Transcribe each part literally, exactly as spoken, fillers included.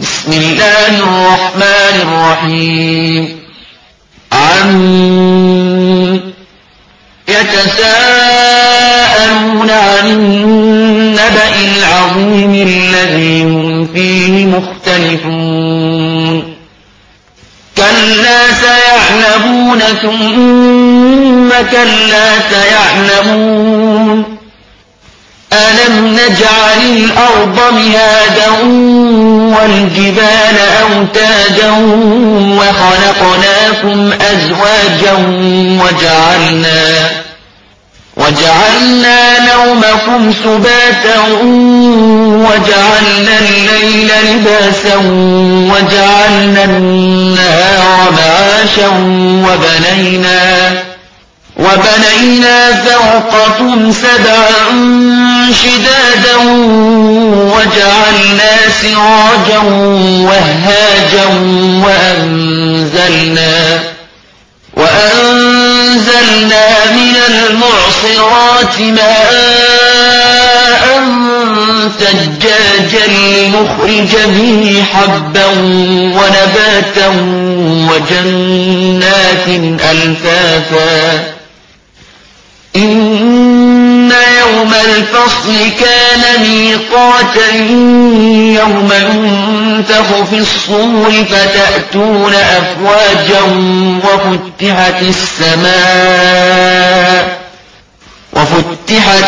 بسم الله الرحمن الرحيم عن يتساءلون عن النبأ العظيم الذي هم فيه مختلفون كلا سيعلمون ثم كلا سيعلمون ألم نجعل الأرض مهادا والجبال أوتادا وخلقناكم أزواجا وجعلنا وجعلنا نومكم سباتا وجعلنا الليل لباسا وجعلنا النهار معاشا وبنينا وبنينا فوقكم سبعا شدادا وجعلنا سراجا وهاجا وأنزلنا وأنزلنا من المعصرات ماء ثجاجا لنخرج به حبا ونباتا وجنات ألفافا إن يوم الفصل كان ميقاتا يوم ينفخ في الصور فتأتون أفواجا وفتحت السماء وفتحت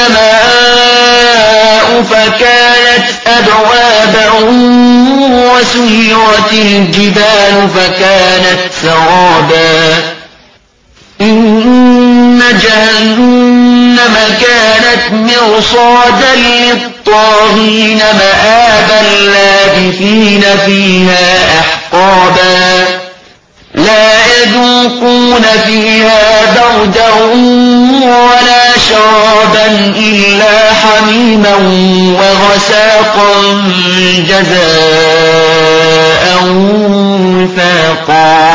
السماء فكانت أبوابا وسيرت الجبال فكانت سرابا إن جهنم كانت مرصادا للطاغين مآبا لابثين فيها أحقابا لا يذوقون فيها بردا ولا شرابا إلا حميما وغساقا جزاء وفاقا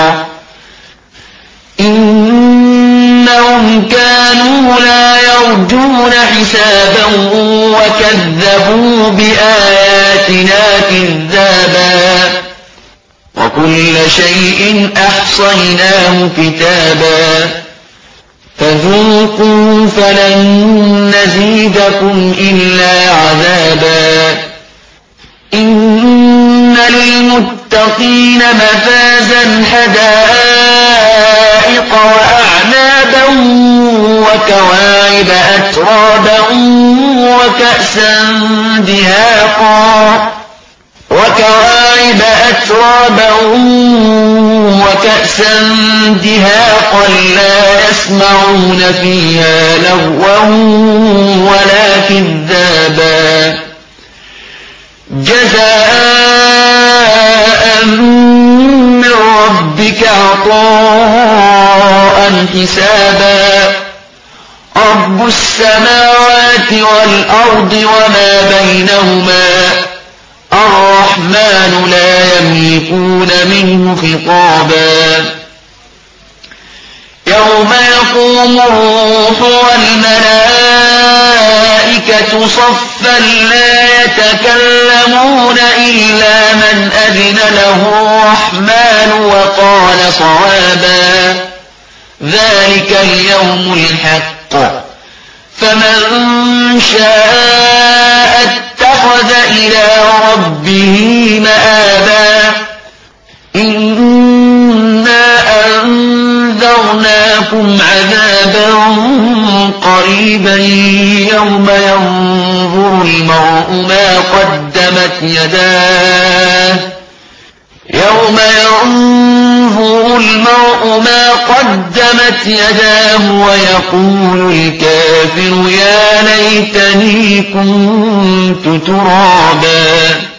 إنهم كانوا لا يرجون حسابا وكذبوا بآياتنا كذابا وكل شيء أحصيناه كتابا فذوقوا فلن نزيدكم إلا عذابا إن للمتقين مفازا حدائق وأعنابا وكواعب أترابا وكأسا دهاقا وكواعب أترابا وكأسا دهاقا لا يسمعون فيها لغوا ولا كذابا جزاء من ربك عطاء حسابا رب السماوات والأرض وما بينهما الرحمن لا يملكون منه خطابا يوم يقوم الروح والملائكة صفا لا يتكلمون إلا من أذن له الرحمن وقال صوابا ذلك اليوم الحق فمن شاء اتخذ إلى ربه مآبا إنا أنذرناكم عذابا قريبا يوم ينظر المرء ما قدمت يداه يوم ينظر المرء ما قدمت يداه ويقول الكافر يا ليتني كنت ترابا